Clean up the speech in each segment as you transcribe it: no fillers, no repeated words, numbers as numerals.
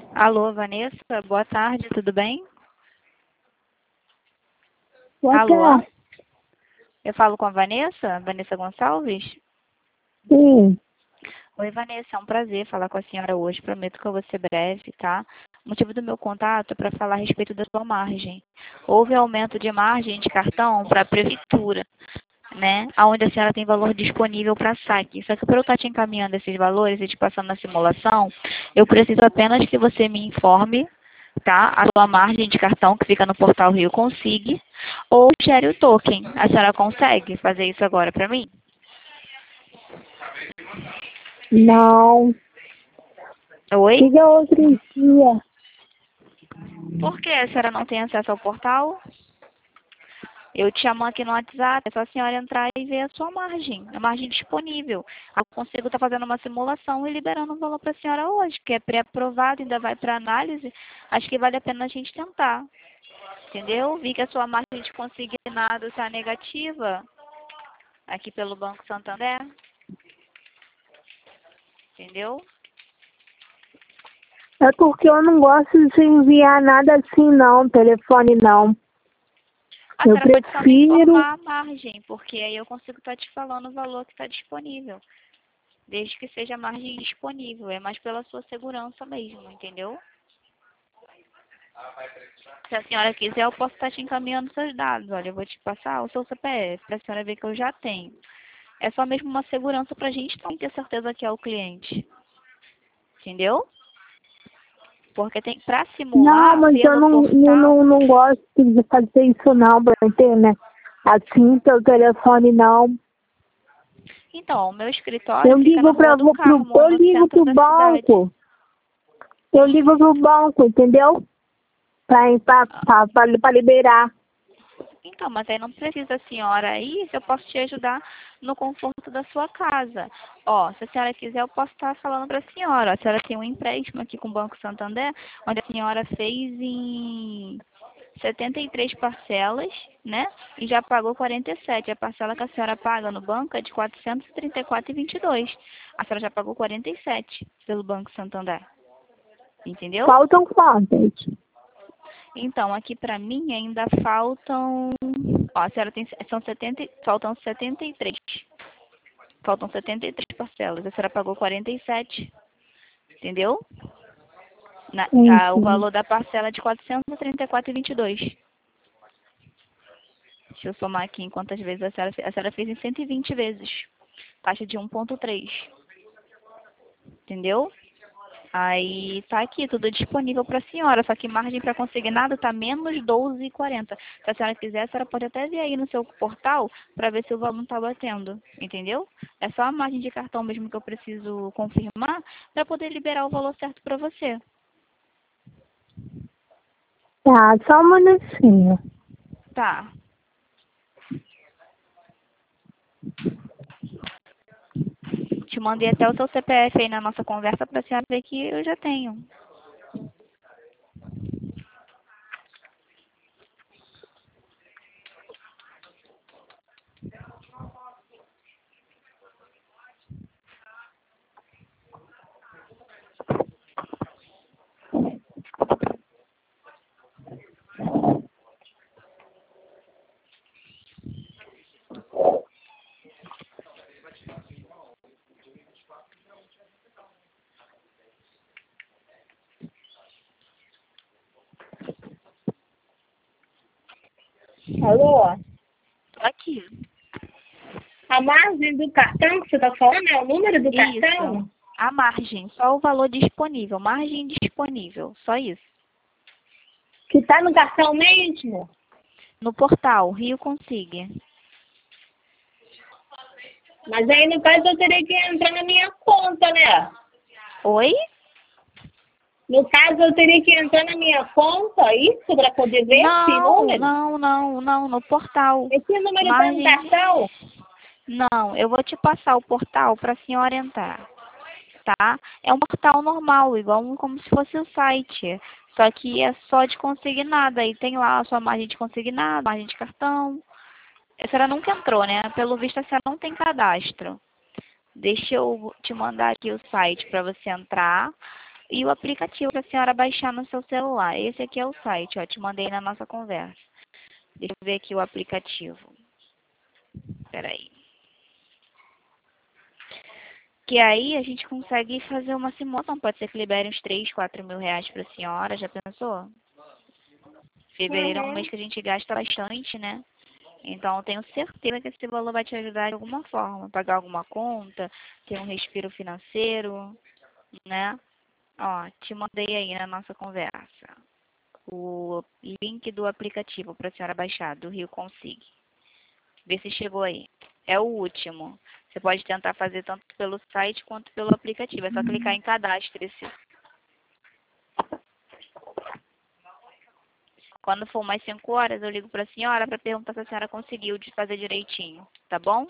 Alô, Vanessa, boa tarde, tudo bem? Boa Alô, tarde. eu falo com a Vanessa, Vanessa Gonçalves? Sim. Oi, Vanessa, é um prazer falar com a senhora hoje, prometo que eu vou ser breve, tá? O motivo do meu contato é para falar a respeito da sua margem. Houve aumento de margem de cartão para a prefeitura, né? Onde a senhora tem valor disponível para saque. Só que para eu estar te encaminhando esses valores e te passando na simulação, eu preciso apenas que você me informe, tá? A sua margem de cartão que fica no portal Rio Consigue ou gere o token. A senhora consegue fazer isso agora para mim? Não. Oi? Diga outro dia. Por que a senhora não tem acesso ao portal? Eu te chamo aqui no WhatsApp, é só a senhora entrar e ver a margem disponível. Eu consigo estar fazendo uma simulação e liberando o valor para a senhora hoje, que é pré-aprovado, ainda vai para análise. Acho que vale a pena a gente tentar. Entendeu? Vi que a sua margem de consignado está negativa aqui pelo Banco Santander. Entendeu? É porque eu não gosto de enviar nada assim não, telefone não. A Eu senhora pode só me prefiro. informar a margem, porque aí eu consigo estar te falando o valor que está disponível. Desde que seja a margem disponível. É mais pela sua segurança mesmo, entendeu? Se a senhora quiser, eu posso estar te encaminhando seus dados. Olha, eu vou te passar o seu CPF para a senhora ver que eu já tenho. É só mesmo uma segurança para a gente também ter certeza que é o cliente. Entendeu? Porque tem para Não, simular mas eu pelo não, não, portal. não, não gosto de fazer isso não, pra internet. Assim, pelo telefone não. Então, o meu escritório Eu fica na ligo Rua do Carmo, eu no ligo centro pro da cidade. banco. Eu ligo pro banco, entendeu? Pra liberar. Então, mas aí não precisa a senhora ir, se eu posso te ajudar no conforto da sua casa. Ó, se a senhora quiser, eu posso estar falando para a senhora. A senhora tem um empréstimo aqui com o Banco Santander, onde a senhora fez em 73 parcelas, né? E já pagou 47. A parcela que a senhora paga no banco é de 434,22. A senhora já pagou 47 pelo Banco Santander. Entendeu? Faltam quantas? Então, aqui para mim ainda faltam. Ó, a senhora tem. São 70, faltam 73. Faltam 73 parcelas. A senhora pagou 47. Entendeu? O Enfim. valor da parcela é de 434,22. Deixa eu somar aqui em quantas vezes a senhora fez em 120 vezes. Taxa de 1,3. Entendeu? Aí tá aqui, tudo disponível para a senhora, só que margem para consignado tá menos 12,40. Se a senhora quiser, a senhora pode até ver aí no seu portal para ver se o valor não tá batendo, entendeu? É só a margem de cartão mesmo que eu preciso confirmar para poder liberar o valor certo para você. Tá, só um minutinho. Tá. Te mandei até o seu CPF aí na nossa conversa para a senhora ver que eu já tenho. Alô? Tô aqui. A margem do cartão que você está falando é o número do Isso. cartão? A margem, só o valor disponível, margem disponível, só isso. Que está no cartão mesmo? No portal Rio Consigue. Mas aí, no caso, eu teria que entrar na minha conta, né? Oi? No caso, eu teria que entrar na minha conta, isso, para poder ver esse Não, número? não, não, não, no portal. Esse número está no Margem. cartão? Não, eu vou te passar o portal para a senhora entrar, tá? É um portal normal, igual como se fosse o site. Só que é só de consignado. Aí tem lá a sua margem de consignado, margem de cartão. A senhora nunca entrou, né? Pelo visto, a senhora não tem cadastro. Deixa eu te mandar aqui o site para você entrar. e o aplicativo para a senhora baixar no seu celular. Esse aqui é o site, ó, te mandei na nossa conversa. Deixa eu ver aqui o aplicativo. Espera aí. Que aí a gente consegue fazer uma simulação. Pode ser que libere uns 3, 4 mil reais para a senhora. Já pensou? Fevereiro é um mês que a gente gasta bastante, né? Então, eu tenho certeza que esse valor vai te ajudar de alguma forma. Pagar alguma conta, ter um respiro financeiro, né? Ó, te mandei aí na nossa conversa o link do aplicativo para a senhora baixar, do Rio Consigue. Vê se chegou aí. É o último. Você pode tentar fazer tanto pelo site quanto pelo aplicativo. É só clicar em cadastre-se. Quando for mais 5 horas, eu ligo para a senhora para perguntar se a senhora conseguiu de fazer direitinho. Tá bom?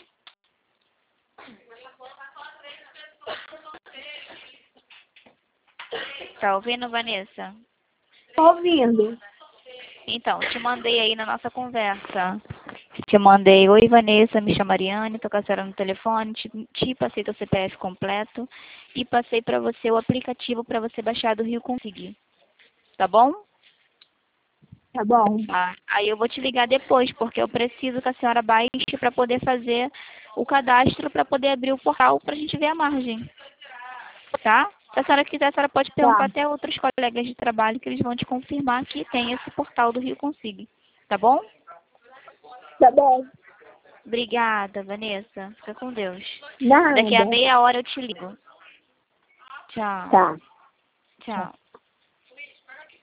Tá ouvindo, Vanessa? Tô ouvindo. Então, te mandei aí na nossa conversa. Te mandei, oi Vanessa, me chamo Ariane, tô com a senhora no telefone, te passei teu CPF completo e passei para você o aplicativo para você baixar do Rio Conseguir. Tá bom? Tá bom. Ah, aí eu vou te ligar depois, porque eu preciso que a senhora baixe para poder fazer o cadastro, para poder abrir o portal para a gente ver a margem. Tá? Se a senhora quiser, a senhora pode perguntar Tá. até outros colegas de trabalho que eles vão te confirmar que tem esse portal do Rio Consigue. Tá bom? Tá bom. Obrigada, Vanessa. Fica com Deus. Daqui a Nada. meia hora eu te ligo. Tchau. Tá. Tchau.